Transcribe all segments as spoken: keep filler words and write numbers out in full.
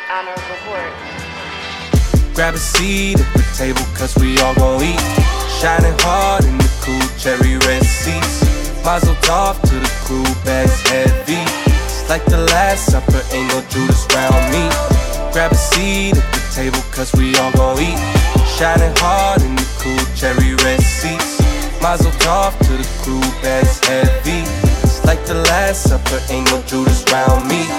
Honor report. Grab a seat at the table, cause we all gon' eat. Shining hard in the cool cherry red seats. Mazel tov to the crew, bags heavy. It's like the last supper, ain't no Judas round me. Grab a seat at the table, cause we all gon' eat. Shining hard in the cool cherry red seats. Mazel tov to the crew, bags heavy. It's like the last supper, ain't no Judas round me.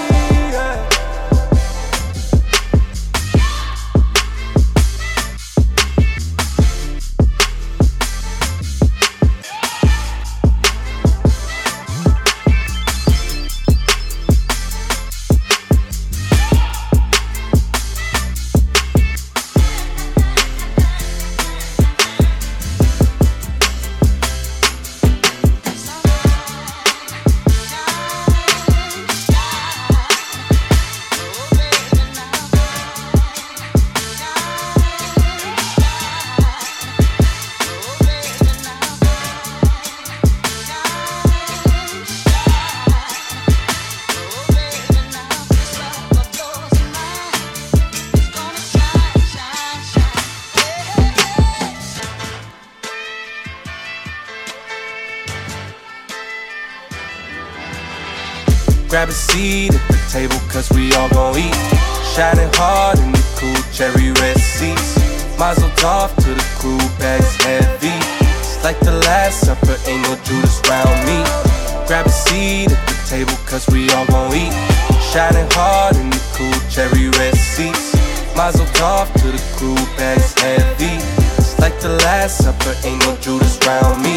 Grab a seat at the table, cause we all gon' eat. Shining hard in the cool cherry red seats. Mazel tov to the crew, bags heavy. It's like the last supper, ain't no Judas round me. Grab a seat at the table, cause we all gon' eat. Shining hard in the cool cherry red seats. Mazel tov to the crew, bags heavy. It's like the last supper, ain't no Judas round me.